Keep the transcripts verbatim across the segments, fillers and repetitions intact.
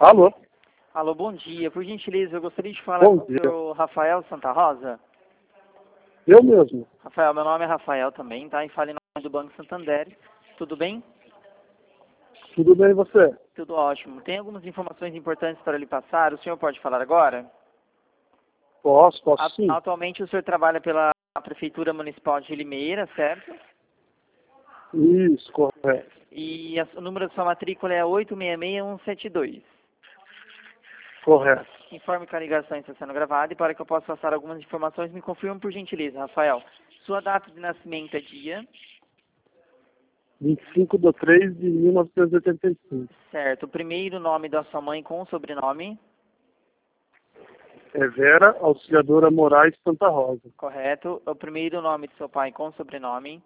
Alô? Alô, bom dia. Por gentileza, eu gostaria de falar Bom com o dia. senhor Rafael Santa Rosa. Eu mesmo. Rafael, meu nome é Rafael também, tá? E falo em nome do Banco Santander. Tudo bem? Tudo bem e você? Tudo ótimo. Tem algumas informações importantes para lhe passar. O senhor pode falar agora? Posso, posso A- sim. Atualmente o senhor trabalha pela Prefeitura Municipal de Limeira, certo? Isso, correto. E a- o número da sua matrícula é oito seis seis um sete dois. Correto. Informe que a ligação está sendo gravada e para que eu possa passar algumas informações, me confirme por gentileza, Rafael. Sua data de nascimento é dia? vinte e cinco de três de mil novecentos e oitenta e cinco. Certo. O primeiro nome da sua mãe com o sobrenome? É Vera Auxiliadora Moraes Santa Rosa. Correto. O primeiro nome de seu pai com o sobrenome?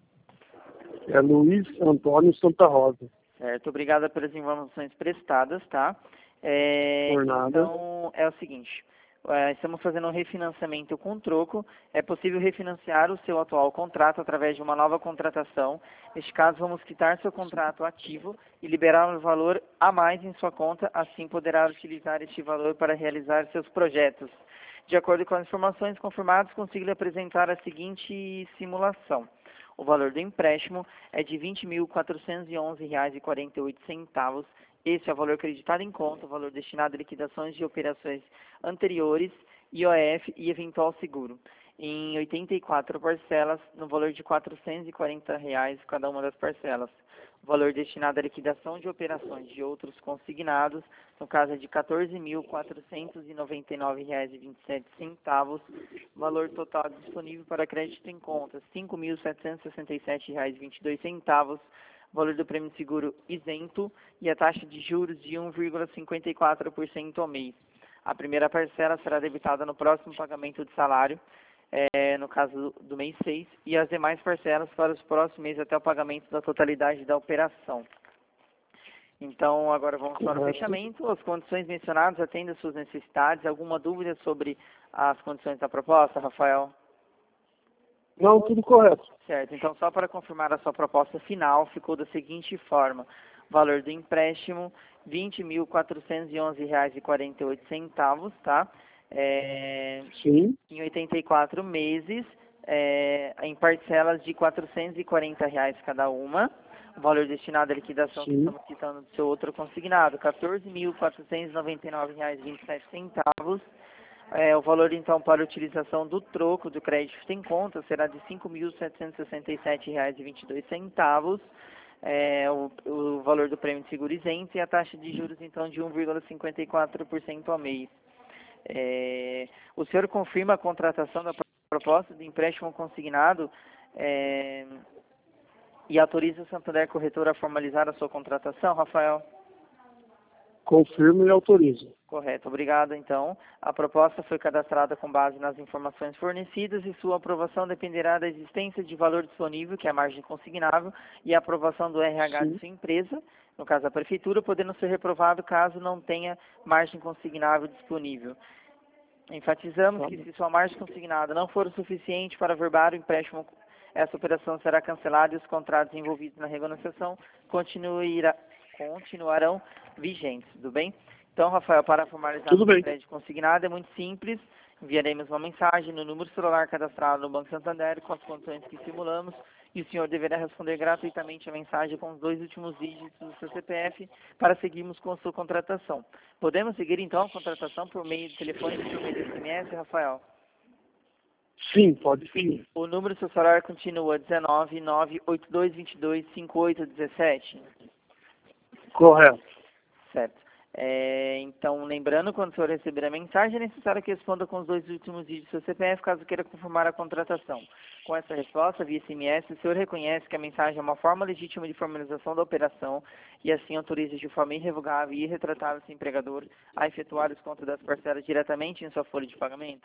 É Luiz Antônio Santa Rosa. Certo. Obrigada pelas informações prestadas, tá? É, Por nada. então, é o seguinte. é, estamos fazendo um refinanciamento com troco. É possível refinanciar o seu atual contrato através de uma nova contratação. Neste caso, vamos quitar seu contrato ativo e liberar um valor a mais em sua conta. Assim, poderá utilizar este valor para realizar seus projetos. De acordo com as informações confirmadas, consigo lhe apresentar a seguinte simulação. O valor do empréstimo é de vinte mil quatrocentos e onze reais e quarenta e oito centavos. Esse é o valor acreditado em conta, o valor destinado a liquidações de operações anteriores, I O F e eventual seguro. Em oitenta e quatro parcelas, no valor de quatrocentos e quarenta reais cada uma das parcelas. O valor destinado à liquidação de operações de outros consignados, no caso é de quatorze mil quatrocentos e noventa e nove reais e vinte e sete centavos. Valor total disponível para crédito em conta, cinco mil setecentos e sessenta e sete reais e vinte e dois centavos. Valor do prêmio de seguro isento e a taxa de juros de um vírgula cinquenta e quatro por cento ao mês. A primeira parcela será debitada no próximo pagamento de salário, é, no caso do, do mês seis, e as demais parcelas para os próximos meses até o pagamento da totalidade da operação. Então, agora vamos para o Correto. fechamento. As condições mencionadas atendem às suas necessidades. Alguma dúvida sobre as condições da proposta, Rafael? Não, tudo correto. Certo. Então, só para confirmar a sua proposta final, ficou da seguinte forma. Valor do empréstimo, vinte mil quatrocentos e onze reais e quarenta e oito centavos, tá? É, Sim. em oitenta e quatro meses, é, em parcelas de quatrocentos e quarenta reais cada uma. O valor destinado à liquidação que Sim. estamos citando do seu outro consignado, quatorze mil quatrocentos e noventa e nove reais e vinte e sete centavos. É, o valor, então, para a utilização do troco do crédito em conta será de cinco mil setecentos e sessenta e sete reais e vinte e dois centavos. É, o, o valor do prêmio de seguro isento e a taxa de juros, então, de um vírgula cinquenta e quatro por cento ao mês. É, o senhor confirma a contratação da proposta de empréstimo consignado é, e autoriza o Santander Corretora a formalizar a sua contratação, Rafael? Confirmo e autorizo. Correto, obrigado. Então, a proposta foi cadastrada com base nas informações fornecidas e sua aprovação dependerá da existência de valor disponível, que é a margem consignável, e a aprovação do R H Sim. de sua empresa, no caso a Prefeitura, podendo ser reprovado caso não tenha margem consignável disponível. Enfatizamos Tá que bom. se sua margem consignada não for o suficiente para averbar o empréstimo, essa operação será cancelada e os contratos envolvidos na renegociação continuará, continuarão vigentes, tudo bem? Então, Rafael, para formalizar Tudo o bem. crédito consignado é muito simples. Enviaremos uma mensagem no número celular cadastrado no Banco Santander com as condições que simulamos e o senhor deverá responder gratuitamente a mensagem com os dois últimos dígitos do seu C P F para seguirmos com a sua contratação. Podemos seguir, então, a contratação por meio de telefone e por meio de S M S, Rafael? Sim, pode sim. O número do seu celular continua dezenove, nove oito dois dois dois, cinco oito um sete? Correto. Certo. É, então, lembrando, quando o senhor receber a mensagem, é necessário que responda com os dois últimos dígitos do seu C P F, caso queira confirmar a contratação. Com essa resposta, via S M S, o senhor reconhece que a mensagem é uma forma legítima de formalização da operação e assim autoriza de forma irrevogável e irretratável seu empregador a efetuar o desconto das parcelas diretamente em sua folha de pagamento?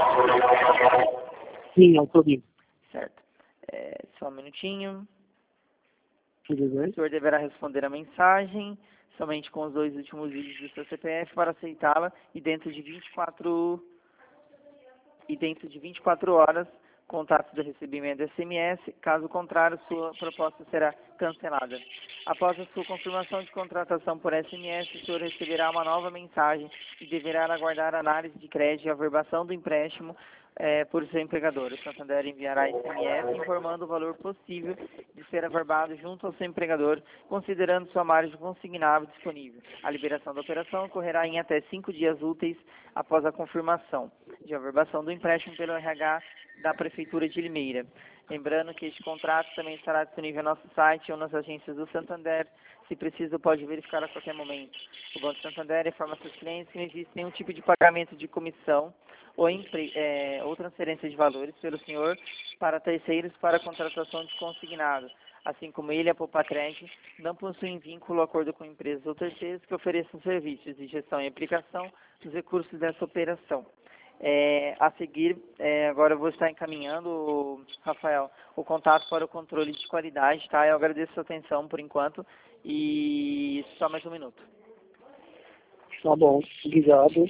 Sim, autorizo. Certo. É, só um minutinho. Tudo bem? O senhor deverá responder a mensagem somente com os dois últimos dígitos do seu C P F para aceitá-la e dentro de vinte e quatro e dentro de vinte e quatro horas, contato de recebimento do S M S. Caso contrário, sua proposta será cancelada. Após a sua confirmação de contratação por S M S, o senhor receberá uma nova mensagem e deverá aguardar a análise de crédito e averbação do empréstimo eh, por seu empregador. O Santander enviará S M S informando o valor possível de ser averbado junto ao seu empregador, considerando sua margem consignável disponível. A liberação da operação ocorrerá em até cinco dias úteis após a confirmação de averbação do empréstimo pelo R H da Prefeitura de Limeira. Lembrando que este contrato também estará disponível no nosso site ou nas agências do Santander. Se preciso, pode verificar a qualquer momento. O Banco Santander informa seus clientes que não existe nenhum tipo de pagamento de comissão ou, empre, é, ou transferência de valores pelo senhor para terceiros para a contratação de consignado. Assim como ele, a Popacred, não possuem vínculo ou acordo com empresas ou terceiros que ofereçam serviços de gestão e aplicação dos recursos dessa operação. É, a seguir, é, agora eu vou estar encaminhando, Rafael, o contato para o controle de qualidade, tá? Eu agradeço a sua atenção por enquanto e só mais um minuto. Tá bom, obrigado.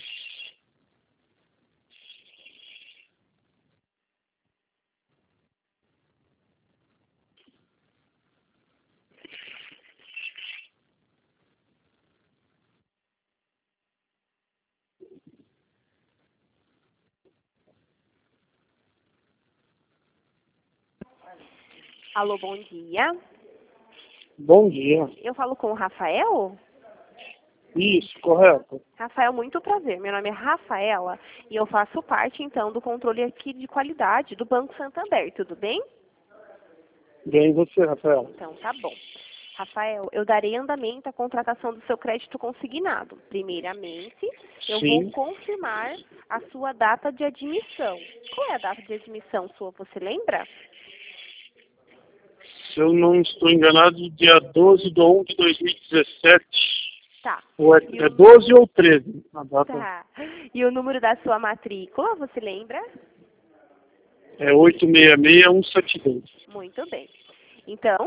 Alô, bom dia. Bom dia. Eu falo com o Rafael? Isso, correto. Rafael, muito prazer. Meu nome é Rafaela e eu faço parte, então, do controle aqui de qualidade do Banco Santander, tudo bem? Bem, e você, Rafael? Então, tá bom. Rafael, eu darei andamento à contratação do seu crédito consignado. Primeiramente, eu Sim. vou confirmar a sua data de admissão. Qual é a data de admissão sua, você lembra? Se eu não estou enganado, dia doze de um de dois mil e dezessete. Tá. Ou é, E é o- doze ou treze a data? Tá. E o número da sua matrícula, você lembra? É oito seis seis um sete dois. Muito bem. Então,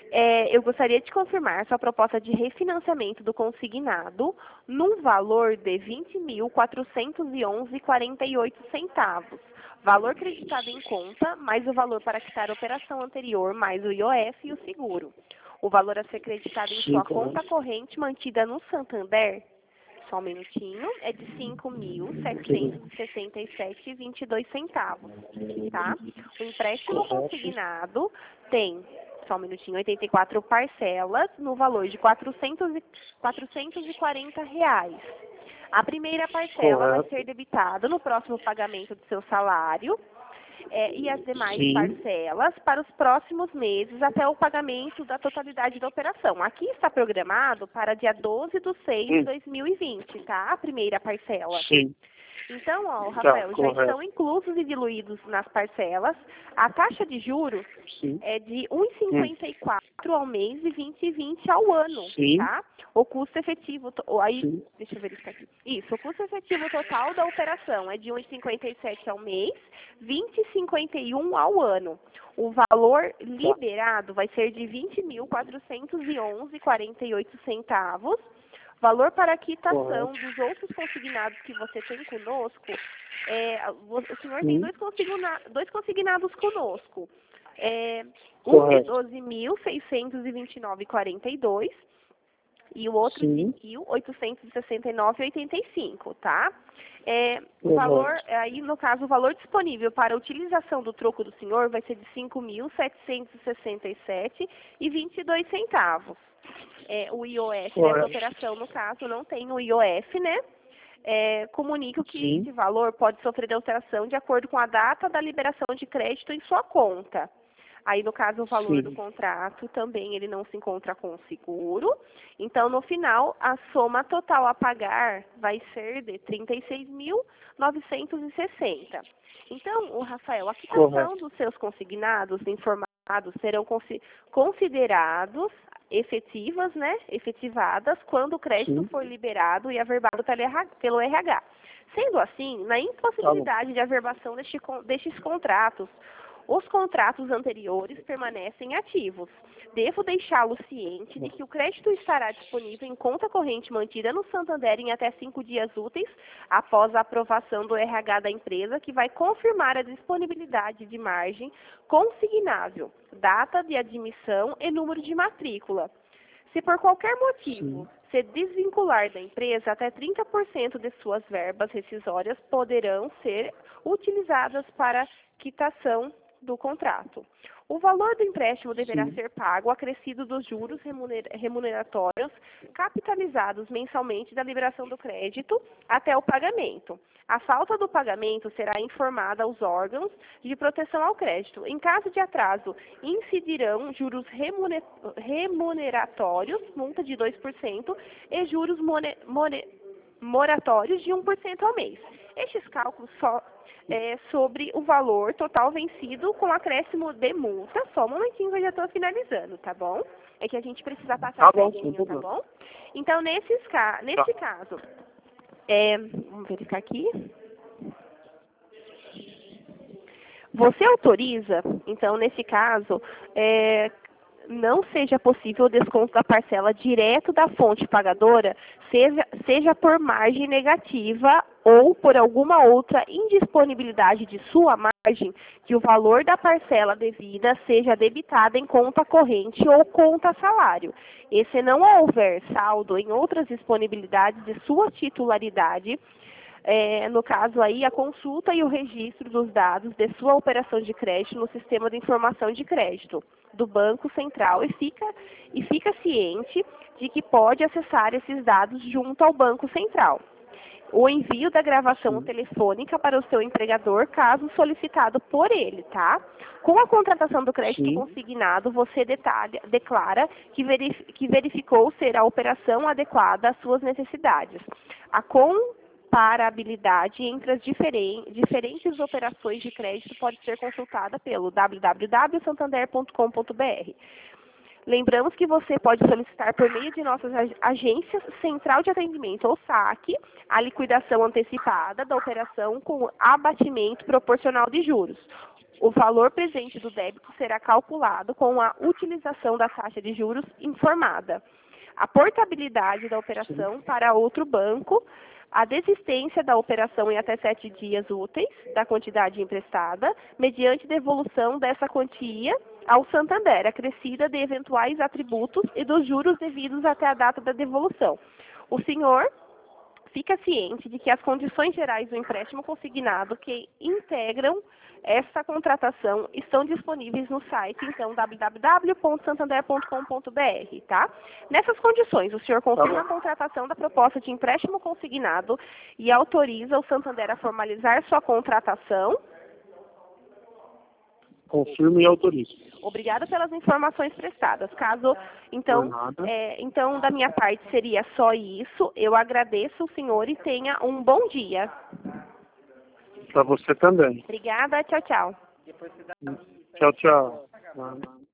é, eu gostaria de confirmar sua proposta de refinanciamento do consignado num valor de vinte mil quatrocentos e onze reais e quarenta e oito centavos. Valor creditado em conta, mais o valor para quitar a operação anterior, mais o I O F e o seguro. O valor a ser creditado em Sim, sua correto. conta corrente mantida no Santander, só um minutinho, é de cinco mil setecentos e sessenta e sete reais e vinte e dois centavos, tá? O empréstimo Correto. consignado tem, só um minutinho, oitenta e quatro parcelas no valor de quatrocentos e, quatrocentos e quarenta reais. A primeira parcela vai Correto. ser debitada no próximo pagamento do seu salário, é, e as demais Sim. parcelas para os próximos meses até o pagamento da totalidade da operação. Aqui está programado para dia doze de seis de Hum. dois mil e vinte, tá? A primeira parcela. Sim. Então, ó, Tá, Rafael, já correto. estão inclusos e diluídos nas parcelas. A taxa de juros Sim. é de um vírgula cinquenta e quatro ao mês e vinte e vinte ao ano, Sim. tá? O custo efetivo, to- ou aí, Sim. deixa eu verificar aqui. Isso, o custo efetivo total da operação é de um vírgula cinquenta e sete ao mês, vinte vírgula cinquenta e um ao ano. O valor liberado vai ser de vinte mil quatrocentos e onze reais e quarenta e oito centavos. Valor para quitação Correto. dos outros consignados que você tem conosco, é, o o senhor tem Sim. dois, consigna, dois consignados conosco. É, um de Correto. doze mil seiscentos e vinte e nove reais e quarenta e dois e o outro Sim. de mil oitocentos e sessenta e nove reais e oitenta e cinco, tá? É, o Correto. valor, aí no caso, o valor disponível para a utilização do troco do senhor vai ser de cinco mil setecentos e sessenta e sete reais e vinte e dois centavos. É, o I O F dessa Correto. operação, no caso, não tem o I O F, né? É, comunico que Sim. esse valor pode sofrer alteração de acordo com a data da liberação de crédito em sua conta. Aí, no caso, o valor Sim. do contrato também ele não se encontra com o seguro. Então, no final, a soma total a pagar vai ser de trinta e seis mil novecentos e sessenta. Então, o Rafael, a quitação Correto. dos seus consignados informados serão consi- considerados efetivas, né, efetivadas quando o crédito Sim. for liberado e averbado pelo R H pelo R H. Sendo assim, na impossibilidade de averbação deste con- destes contratos, Os contratos anteriores permanecem ativos. Devo deixá-lo ciente de que o crédito estará disponível em conta corrente mantida no Santander em até cinco dias úteis após a aprovação do R H da empresa, que vai confirmar a disponibilidade de margem consignável, data de admissão e número de matrícula. Se por qualquer motivo se desvincular da empresa, até trinta por cento de suas verbas rescisórias poderão ser utilizadas para quitação do contrato. O valor do empréstimo deverá Sim. ser pago acrescido dos juros remuner- remuneratórios capitalizados mensalmente da liberação do crédito até o pagamento. A falta do pagamento será informada aos órgãos de proteção ao crédito. Em caso de atraso, incidirão juros remuner- remuneratórios, multa de dois por cento, e juros mone- mone- moratórios de um por cento ao mês. Estes cálculos só é, sobre o valor total vencido com acréscimo de multa. Só um momentinho que eu já estou finalizando, tá bom? É que a gente precisa passar Tá bom, certinho, sem tá problema. bom? Então, nesses ca nesse Tá. caso, é, vamos verificar aqui. Você autoriza, então, nesse caso, é, não seja possível o desconto da parcela direto da fonte pagadora, seja, seja por margem negativa ou por alguma outra indisponibilidade de sua margem, que o valor da parcela devida seja debitada em conta corrente ou conta salário. E se não houver saldo em outras disponibilidades de sua titularidade, É, no caso aí, a consulta e o registro dos dados de sua operação de crédito no sistema de informação de crédito do Banco Central e fica, e fica ciente de que pode acessar esses dados junto ao Banco Central. O envio da gravação Sim. telefônica para o seu empregador, caso solicitado por ele, tá? Com a contratação do crédito Sim. consignado, você detalha, declara que, verif, que verificou ser a operação adequada às suas necessidades. A comparabilidade entre as diferen, diferentes operações de crédito pode ser consultada pelo w w w ponto santander ponto com ponto b r. Lembramos que você pode solicitar por meio de nossas agências Central de Atendimento ou SAC a liquidação antecipada da operação com abatimento proporcional de juros. O valor presente do débito será calculado com a utilização da taxa de juros informada. A portabilidade da operação para outro banco, a desistência da operação em até sete dias úteis da quantidade emprestada, mediante devolução dessa quantia ao Santander, acrescida de eventuais atributos e dos juros devidos até a data da devolução. O senhor fica ciente de que as condições gerais do empréstimo consignado que integram essa contratação estão disponíveis no site, então, w w w ponto santander ponto com ponto b r, tá? Nessas condições, o senhor confirma a contratação da proposta de empréstimo consignado e autoriza o Santander a formalizar sua contratação. Confirmo e autorizo. Obrigada pelas informações prestadas. Caso, então, é, então, da minha parte seria só isso. Eu agradeço o senhor e tenha um bom dia. Para você também. Obrigada, tchau, tchau. Tchau, tchau.